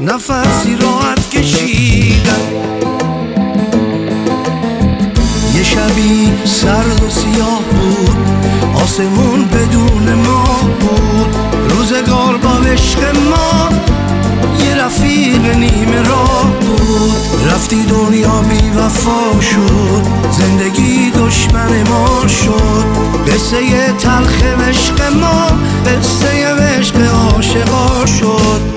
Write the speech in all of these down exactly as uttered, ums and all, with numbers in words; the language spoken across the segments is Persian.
نفسی راحت کشیدم. یه شبی سرد و سیاه بود، آسمون بدون ماه بود. روزگار با عشق ما یه رفیق نیمه راه بود. رفتی دنیا بی وفا شد، زندگی دشمن ما شد. قصه تلخ عشق ما قصه عشق عاشقا شد.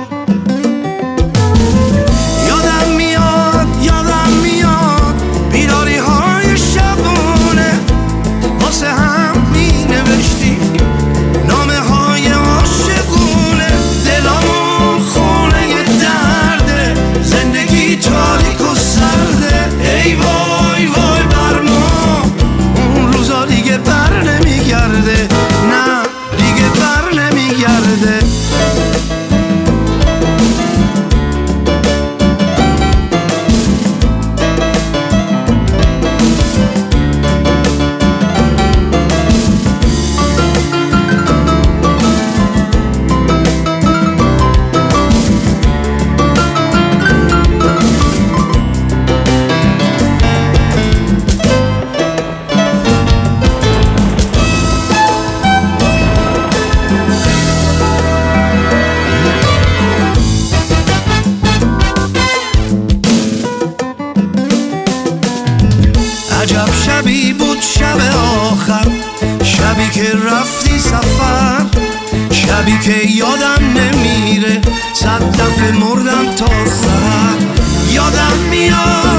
یادم میاد یادم میاد بیداری های شبونه، واسه هم می نوشتی نامه های عاشقونه. دلامون خونه درده، زندگی تاریک و سرده. ای وای وای بر ما، اون روزا دیگه بر نمیگرده، نه دیگه بر نمیگرده. عجب شبی بود شب آخر، شبی که رفتی سفر، شبی که یادم نمیره، صد دفعه مردم تا سر. یادم میاد